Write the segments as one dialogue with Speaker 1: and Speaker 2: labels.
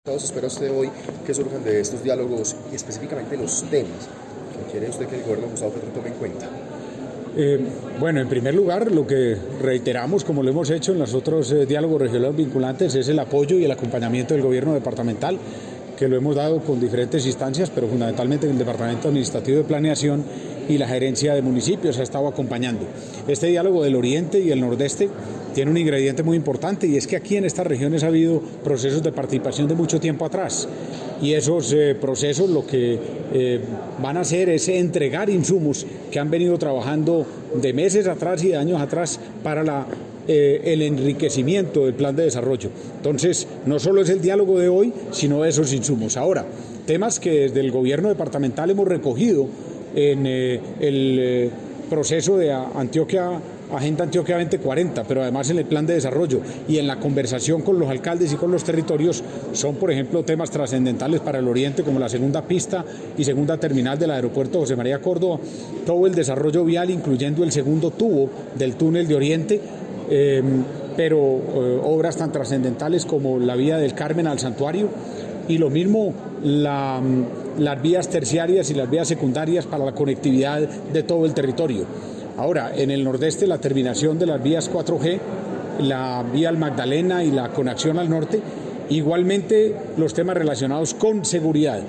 Speaker 1: Todos espera usted hoy que surjan de estos diálogos y específicamente los temas que quiere usted que el gobierno de Gustavo Petro tome en cuenta?
Speaker 2: Bueno, en primer lugar, lo que reiteramos, como lo hemos hecho en los otros diálogos regionales vinculantes, es el apoyo y el acompañamiento del gobierno departamental, que lo hemos dado con diferentes instancias, pero fundamentalmente en el Departamento Administrativo de Planeación y la Gerencia de Municipios ha estado acompañando. Este diálogo del Oriente y el Nordeste tiene un ingrediente muy importante, y es que aquí en estas regiones ha habido procesos de participación de mucho tiempo atrás, y esos procesos lo que van a hacer es entregar insumos que han venido trabajando de meses atrás y de años atrás para el enriquecimiento del plan de desarrollo. Entonces, no solo es el diálogo de hoy, sino esos insumos. Ahora, temas que desde el gobierno departamental hemos recogido en el proceso de Agenda Antioquia 2040, pero además en el plan de desarrollo y en la conversación con los alcaldes y con los territorios, son, por ejemplo, temas trascendentales para el Oriente, como la segunda pista y segunda terminal del aeropuerto José María Córdoba, todo el desarrollo vial, incluyendo el segundo tubo del túnel de Oriente, pero obras tan trascendentales como la vía del Carmen al Santuario, y lo mismo las vías terciarias y las vías secundarias para la conectividad de todo el territorio. Ahora, en el Nordeste, la terminación de las vías 4G, la vía al Magdalena y la conexión al norte, igualmente los temas relacionados con seguridad.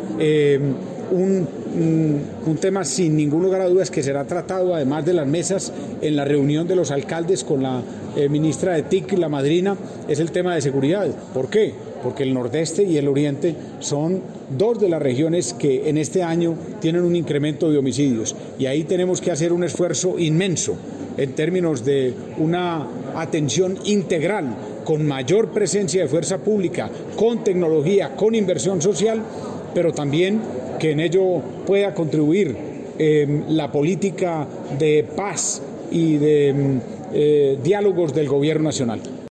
Speaker 2: Un tema sin ningún lugar a dudas que será tratado, además de las mesas, en la reunión de los alcaldes con la ministra de TIC, la madrina, es el tema de seguridad. ¿Por qué? Porque el Nordeste y el Oriente son dos de las regiones que en este año tienen un incremento de homicidios, y ahí tenemos que hacer un esfuerzo inmenso en términos de una atención integral, con mayor presencia de fuerza pública, con tecnología, con inversión social, pero también que en ello pueda contribuir la política de paz y de diálogos del gobierno nacional.